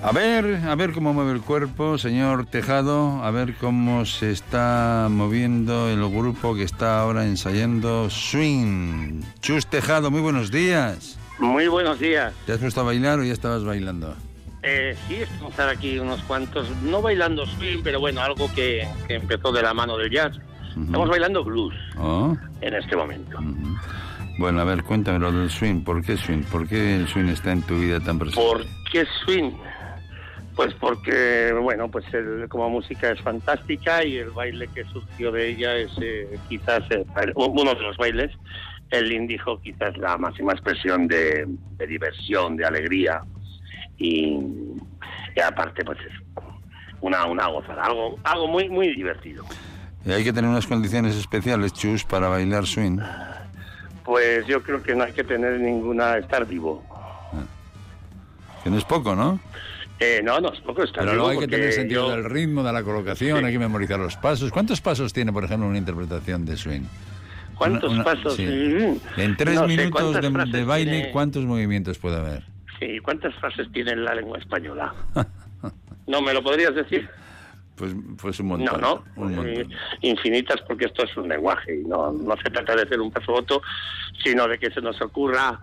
A ver cómo mueve el cuerpo, señor Tejado, a ver cómo se está moviendo el grupo que está ahora ensayando Swing. Chus Tejado, muy buenos días. Muy buenos días. ¿Te has puesto a bailar o ya estabas bailando? Sí, estamos aquí unos cuantos, no bailando swing, pero bueno, algo que empezó de la mano del jazz. Estamos bailando blues en este momento. Bueno, a ver, cuéntame lo del swing. ¿Por qué swing? ¿Por qué el swing está en tu vida tan presente? ¿Por qué swing? Pues porque, bueno, pues como música es fantástica y el baile que surgió de ella es quizás uno de los bailes. El indijo quizás la máxima expresión de diversión, de alegría y aparte pues es una gozada, algo muy muy divertido. Hay que tener unas condiciones especiales, Chus, para bailar swing. Pues yo creo que no hay que tener ninguna, estar vivo. Que no es poco, ¿no? No es poco estar vivo. Pero luego hay que tener sentido del ritmo, de la colocación, sí. Hay que memorizar los pasos. ¿Cuántos pasos tiene, por ejemplo, una interpretación de swing? ¿Cuántos pasos? Sí. En 3 minutos de baile, tiene... ¿cuántos movimientos puede haber? Sí, ¿cuántas frases tiene en la lengua española? ¿No me lo podrías decir? Pues un montón. Un montón. Infinitas, porque esto es un lenguaje y no se trata de hacer un pasoboto, sino de que se nos ocurra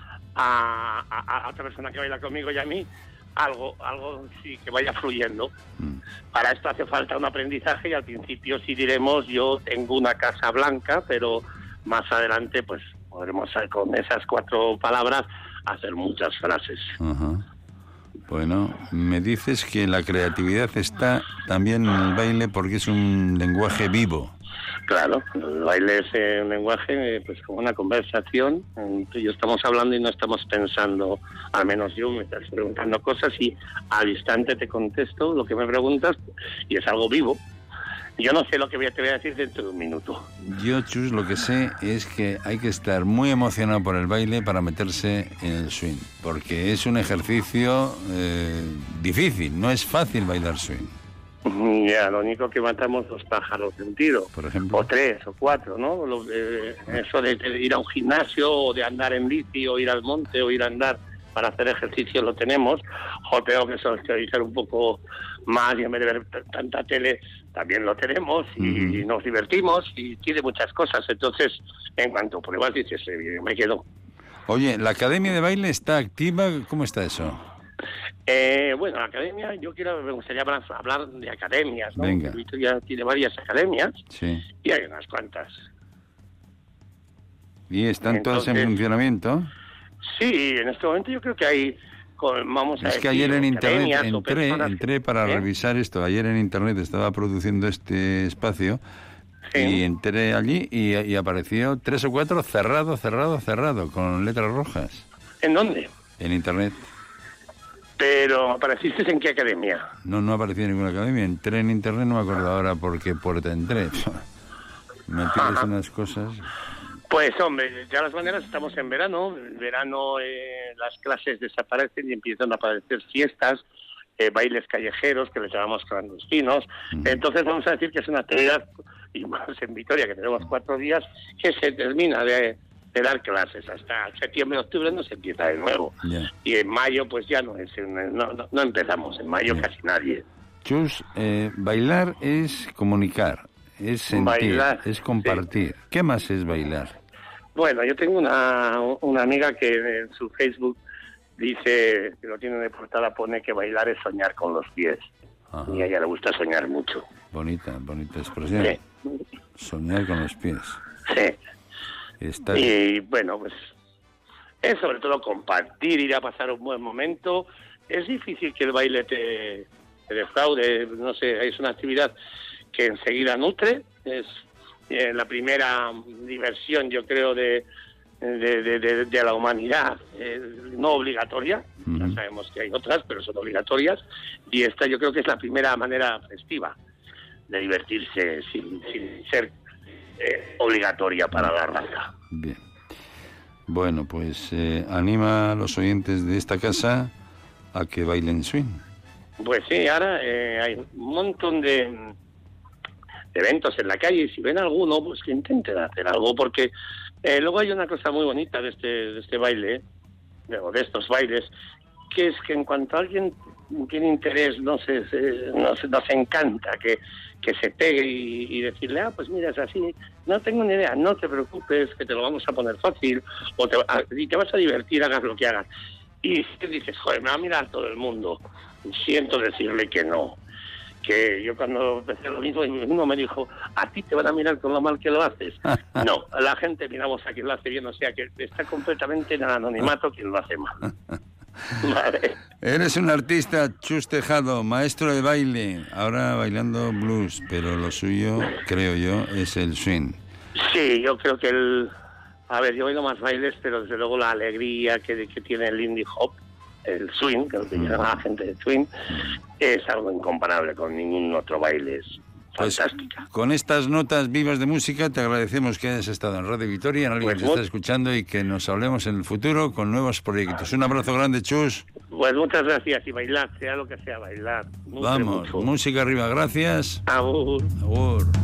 a otra persona que baila conmigo y a mí algo sí que vaya fluyendo. Para esto hace falta un aprendizaje y al principio sí diremos yo tengo una casa blanca, pero más adelante pues podremos con esas 4 palabras hacer muchas frases. Bueno, me dices que la creatividad está también en el baile porque es un lenguaje vivo. Claro, el baile es un lenguaje, pues como una conversación. Tú y yo estamos hablando y no estamos pensando, al menos yo me estás preguntando cosas y al instante te contesto lo que me preguntas y es algo vivo. Yo no sé lo que te voy a decir dentro de un minuto. Yo, Chus, lo que sé es que hay que estar muy emocionado por el baile para meterse en el swing, porque es un ejercicio difícil, no es fácil bailar swing. Ya, lo único que matamos 2 pájaros de un tiro, por ejemplo, o 3 o 4, ¿no? Eso de ir a un gimnasio o de andar en bici o ir al monte o ir a andar para hacer ejercicio lo tenemos, o tengo que socializar un poco más y en vez de ver tanta tele también lo tenemos y nos divertimos y tiene muchas cosas. Entonces, en cuanto pruebas dices, me quedo. Oye, ¿la academia de baile está activa? ¿Cómo está eso? Bueno, la academia, me gustaría hablar de academias, ¿no? Venga. Ya tiene varias academias, sí. Y hay unas cuantas. ¿Y están todas en funcionamiento? Sí, en este momento yo creo que hay, es que ayer en internet entré para revisar esto. Ayer en internet estaba produciendo este espacio y entré allí y apareció 3 o 4 cerrado, con letras rojas. ¿En dónde? En internet. ¿Pero apareciste en qué academia? No apareció en ninguna academia. Entré en internet, no me acuerdo ahora por qué puerta entré. Me pides unas cosas. Pues hombre, de todas maneras estamos en verano. En verano las clases desaparecen y empiezan a aparecer fiestas, bailes callejeros que les llamamos clandestinos. Entonces vamos a decir que es una actividad, y más en Vitoria que tenemos 4 días, que se termina de dar clases. Hasta septiembre, octubre no se empieza de nuevo. Yeah. Y en mayo pues ya no empezamos. En mayo casi nadie. Chus, bailar es comunicar, es sentir, bailar, es compartir. Sí. ¿Qué más es bailar? Bueno, yo tengo una amiga que en su Facebook dice, que lo tiene de portada, pone que bailar es soñar con los pies. Ajá. Y a ella le gusta soñar mucho. Bonita expresión. Sí. Soñar con los pies. Sí. Y bueno, pues es sobre todo compartir, ir a pasar un buen momento. Es difícil que el baile te defraude, no sé, es una actividad que enseguida nutre, es la primera diversión, yo creo, de la humanidad, no obligatoria. Ya sabemos que hay otras, pero son obligatorias, y esta yo creo que es la primera manera festiva de divertirse sin ser obligatoria para la raza. Bien. Bueno, pues anima a los oyentes de esta casa a que bailen swing. Pues sí, ahora hay un montón de eventos en la calle, y si ven alguno, pues que intenten hacer algo, porque luego hay una cosa muy bonita de este baile, o de estos bailes, que es que en cuanto alguien tiene interés, nos encanta que se pegue y decirle, pues mira, es así, no tengo ni idea, no te preocupes, que te lo vamos a poner fácil, y te vas a divertir, hagas lo que hagas. Y dices, joder, me va a mirar todo el mundo. Siento decirle que no. Que yo cuando empecé lo mismo, uno me dijo, ¿a ti te van a mirar con lo mal que lo haces? No, la gente miramos a quien lo hace bien, o sea que está completamente en el anonimato quien lo hace mal. Vale. Eres un artista, Chus Tejado, maestro de baile, ahora bailando blues, pero lo suyo, creo yo, es el swing. Sí, yo creo que yo bailo más bailes, pero desde luego la alegría que tiene el indie hop, el swing, que es lo que llama la gente de swing, es algo incomparable con ningún otro baile. Es fantástica. Pues, con estas notas vivas de música, te agradecemos que hayas estado en Radio Vitoria, en alguien que te está escuchando, y que nos hablemos en el futuro con nuevos proyectos. Un abrazo grande, Chus. Pues muchas gracias, y bailar, sea lo que sea, bailar. Vamos, música arriba, gracias. Agur. Agur.